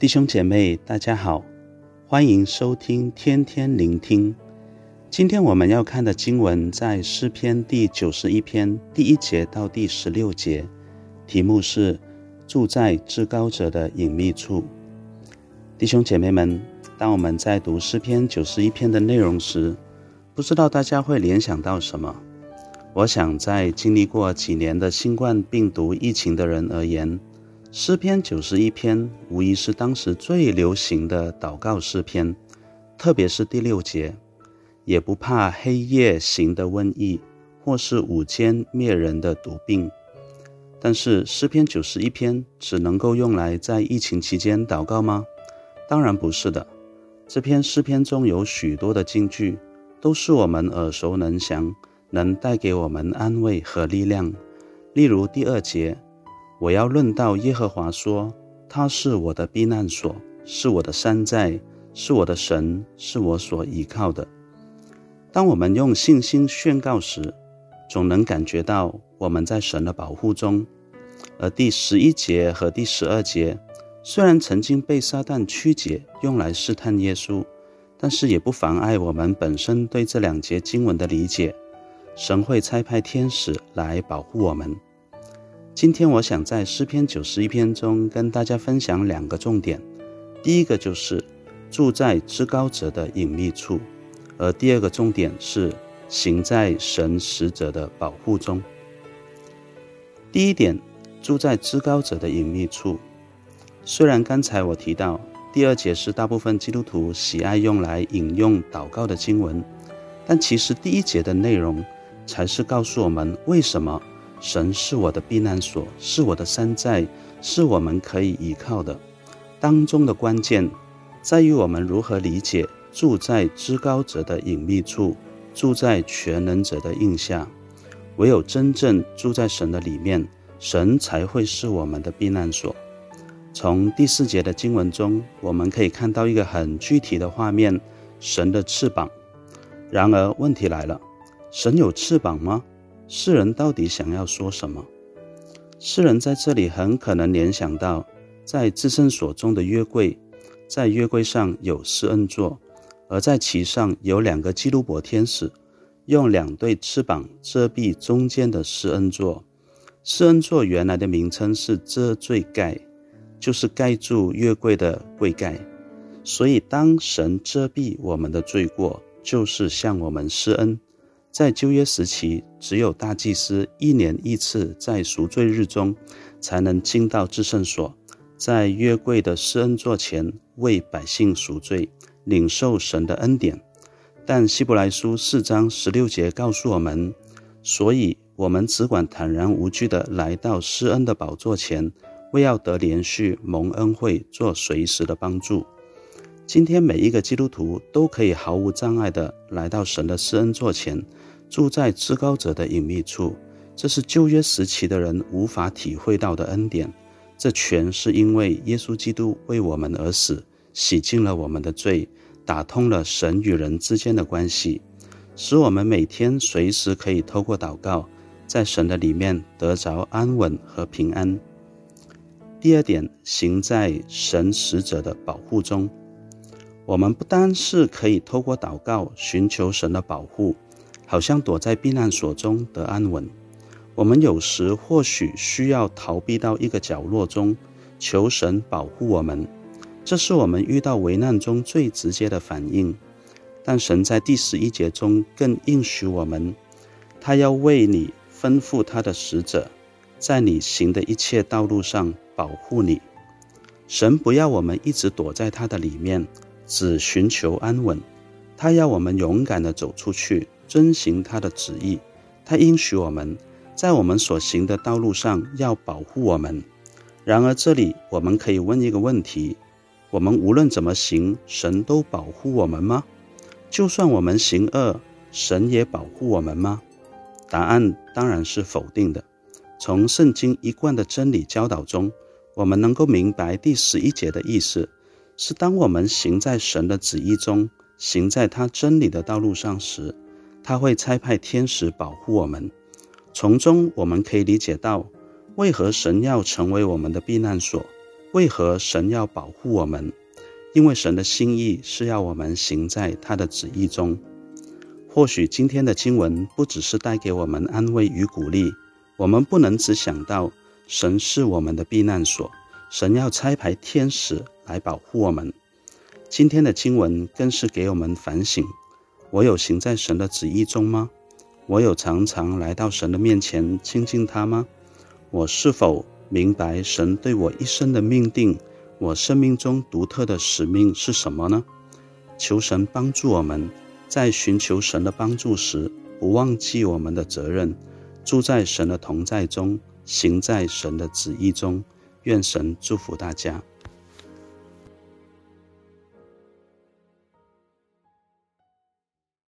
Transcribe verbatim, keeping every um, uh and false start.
弟兄姐妹大家好，欢迎收听天天聆听。今天我们要看的经文在诗篇第九十一篇第一节到第十六节，题目是住在至高者的隐秘处。弟兄姐妹们，当我们在读诗篇九十一篇的内容时，不知道大家会联想到什么？我想在经历过几年的新冠病毒疫情的人而言，诗篇九十一篇无疑是当时最流行的祷告诗篇，特别是第六节，也不怕黑夜行的瘟疫，或是午间灭人的毒病。但是诗篇九十一篇只能够用来在疫情期间祷告吗？当然不是的。这篇诗篇中有许多的金句，都是我们耳熟能详，能带给我们安慰和力量。例如第二节，我要论到耶和华说，他是我的避难所，是我的山寨，是我的神，是我所依靠的。当我们用信心宣告时，总能感觉到我们在神的保护中。而第十一节和第十二节虽然曾经被撒旦曲解，用来试探耶稣，但是也不妨碍我们本身对这两节经文的理解。神会差派天使来保护我们。今天我想在诗篇九十一篇中跟大家分享两个重点，第一个就是住在至高者的隐秘处，而第二个重点是行在神使者的保护中。第一点，住在至高者的隐秘处。虽然刚才我提到第二节是大部分基督徒喜爱用来引用祷告的经文，但其实第一节的内容才是告诉我们为什么神是我的避难所，是我的山寨，是我们可以依靠的。当中的关键在于我们如何理解住在至高者的隐秘处，住在全能者的荫下。唯有真正住在神的里面，神才会是我们的避难所。从第四节的经文中，我们可以看到一个很具体的画面，神的翅膀。然而问题来了，神有翅膀吗？诗人到底想要说什么？诗人在这里很可能联想到在至圣所中的约柜，在约柜上有施恩座，而在其上有两个基路伯天使，用两对翅膀遮蔽中间的施恩座。施恩座原来的名称是遮罪盖，就是盖住约柜的柜盖。所以当神遮蔽我们的罪过，就是向我们施恩。在旧约时期，只有大祭司一年一次在赎罪日中才能进到至圣所，在约柜的施恩座前为百姓赎罪，领受神的恩典。但希伯来书四章十六节告诉我们，所以我们只管坦然无惧地来到施恩的宝座前，为要得连续蒙恩惠，做随时的帮助。今天每一个基督徒都可以毫无障碍地来到神的施恩座前，住在至高者的隐秘处。这是旧约时期的人无法体会到的恩典，这全是因为耶稣基督为我们而死，洗净了我们的罪，打通了神与人之间的关系，使我们每天随时可以透过祷告，在神的里面得着安稳和平安。第二点，行在神使者的保护中。我们不单是可以透过祷告寻求神的保护，好像躲在避难所中得安稳。我们有时或许需要逃避到一个角落中，求神保护我们，这是我们遇到危难中最直接的反应。但神在第十一节中更应许我们，他要为你吩咐他的使者，在你行的一切道路上保护你。神不要我们一直躲在他的里面，只寻求安稳，他要我们勇敢地走出去，遵行他的旨意。他应许我们，在我们所行的道路上要保护我们。然而这里我们可以问一个问题，我们无论怎么行，神都保护我们吗？就算我们行恶，神也保护我们吗？答案当然是否定的。从圣经一贯的真理教导中，我们能够明白第十一节的意思，是当我们行在神的旨意中，行在他真理的道路上时，他会差派天使保护我们。从中我们可以理解到，为何神要成为我们的避难所， 为何神要保护我们？因为神的心意是要我们行在他的旨意中。或许今天的经文不只是带给我们安慰与鼓励，我们不能只想到神是我们的避难所，神要差派天使来保护我们。今天的经文更是给我们反省，我有行在神的旨意中吗？我有常常来到神的面前亲近他吗？我是否明白神对我一生的命定，我生命中独特的使命是什么呢？求神帮助我们，在寻求神的帮助时，不忘记我们的责任，住在神的同在中，行在神的旨意中。愿神祝福大家。